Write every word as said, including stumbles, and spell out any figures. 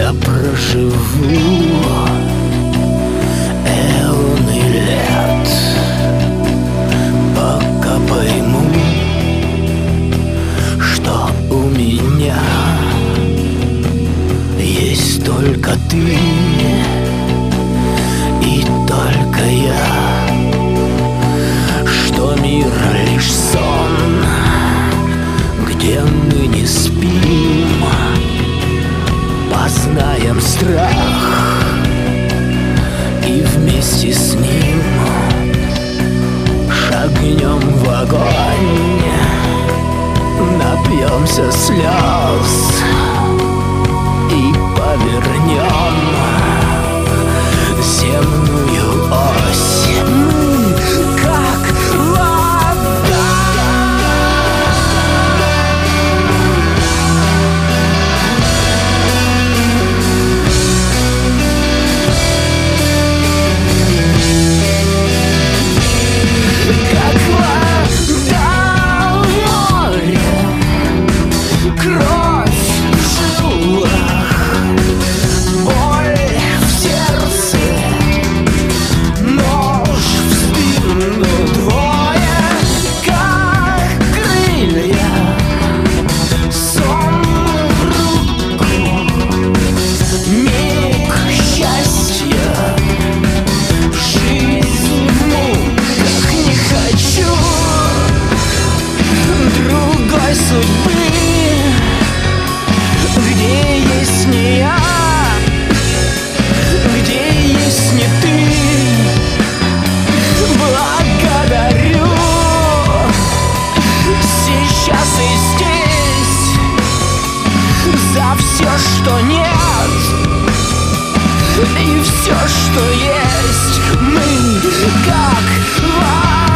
я проживу эоны лет, пока пойму, что у меня есть только ты и только я, что мир лишь сон, где мы не спим, познаем страх и вместе с ним шагнем в огонь, напьемся слез и повернем земную ось. Мы как вода. Как вода в море, кровь в жилах, боль в сердце, нож в спину, двое, как крылья, сон в руку, миг счастья, жизнь в муках. Не хочу другой судьбы, где есть не я, где есть не ты. Благодарю сейчас и здесь за все, что нет, и все, что есть. Мы как вода.